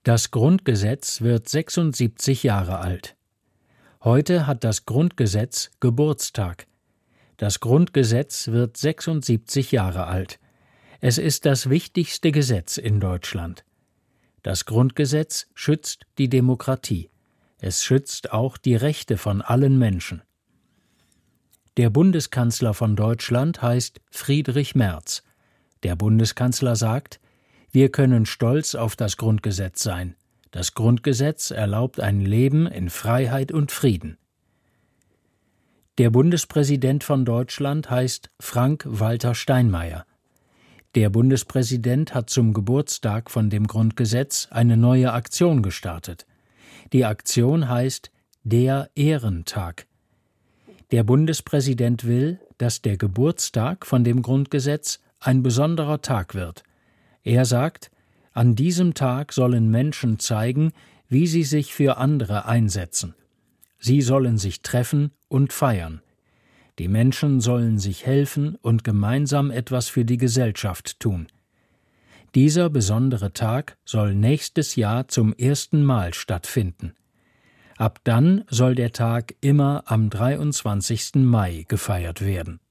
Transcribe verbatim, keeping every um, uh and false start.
Das Grundgesetz wird sechsundsiebzig Jahre alt. Heute hat das Grundgesetz Geburtstag. Das Grundgesetz wird sechsundsiebzig Jahre alt. Es ist das wichtigste Gesetz in Deutschland. Das Grundgesetz schützt die Demokratie. Es schützt auch die Rechte von allen Menschen. Der Bundeskanzler von Deutschland heißt Friedrich Merz. Der Bundeskanzler sagt: Wir können stolz auf das Grundgesetz sein. Das Grundgesetz erlaubt ein Leben in Freiheit und Frieden. Der Bundespräsident von Deutschland heißt Frank-Walter Steinmeier. Der Bundespräsident hat zum Geburtstag von dem Grundgesetz eine neue Aktion gestartet. Die Aktion heißt Der Ehrentag. Der Bundespräsident will, dass der Geburtstag von dem Grundgesetz ein besonderer Tag wird. Er sagt, an diesem Tag sollen Menschen zeigen, wie sie sich für andere einsetzen. Sie sollen sich treffen und feiern. Die Menschen sollen sich helfen und gemeinsam etwas für die Gesellschaft tun. Dieser besondere Tag soll nächstes Jahr zum ersten Mal stattfinden. Ab dann soll der Tag immer am dreiundzwanzigsten Mai gefeiert werden.